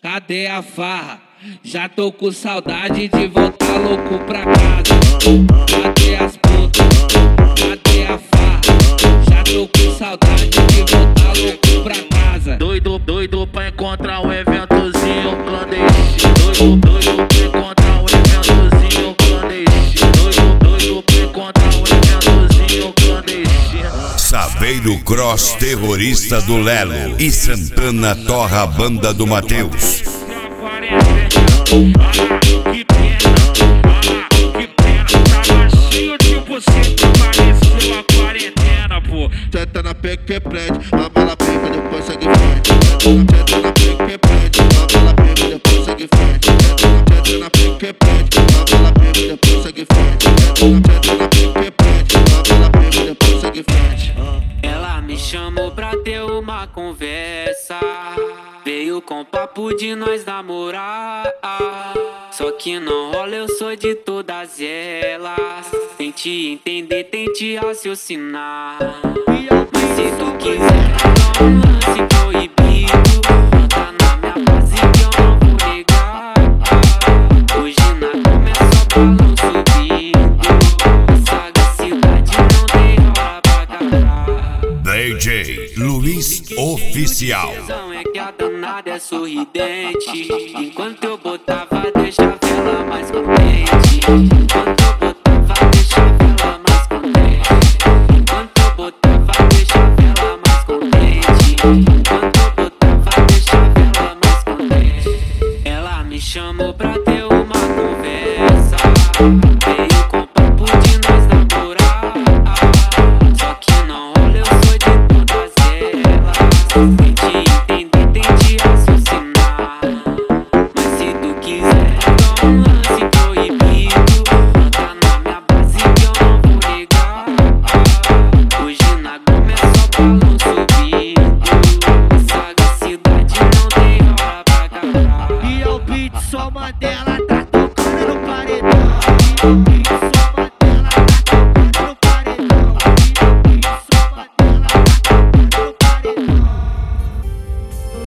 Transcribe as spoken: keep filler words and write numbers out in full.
cadê a farra? Já tô com saudade de voltar louco pra casa. Cadê as putas? Cadê a farra? Já tô com saudade de voltar louco pra casa. Doido, doido pra encontrar um eventozinho clandestino. Doido, doido pra encontrar um eventozinho clandestino. Doido, doido pra encontrar um eventozinho clandestino. Saveiro Cross terrorista do Lelo e Santana torra a banda do Matheus. Que pena, que pena, tá baixinho tipo você pareceu a quarentena, pô. Senta na peca que prende, a mala pega, depois segue frente. Senta na peca que prende, a mala pega, depois segue frente. Senta na peca que prende, a mala pega, depois segue frente. Senta na peca que prende, a mala pega, depois segue frente. Ela me chamou pra ter uma conversa, veio com papo de nós namorar. Só que não rola, eu sou de todas elas. Tente entender, tente raciocinar. Mas se tu quiser dar um lance proibido, tá na minha base que eu não vou negar. Hoje na cama é só balão subindo, sagacidade não tem hora pra acabar. D J Luiz Oficial. É que a danada é sorridente. Enquanto eu botava, deixava ela mais contente. Enquanto eu botava, deixava ela mais contente. Enquanto eu botava, deixava ela mais contente. Enquanto eu botava, deixava ela mais contente. Ela me chamou pra ter uma conversa, veio com papo de nós namorar. Só que não rola, eu sou de todas elas. Tente entender, tente raciocinar. Mas se tu quiser dar um lance proibido, tá na minha base que eu não vou negar. Hoje na goma é só balão subindo, sagacidade não tem hora pra acabar. E é o beat só Mandela, tá tocando no paredão.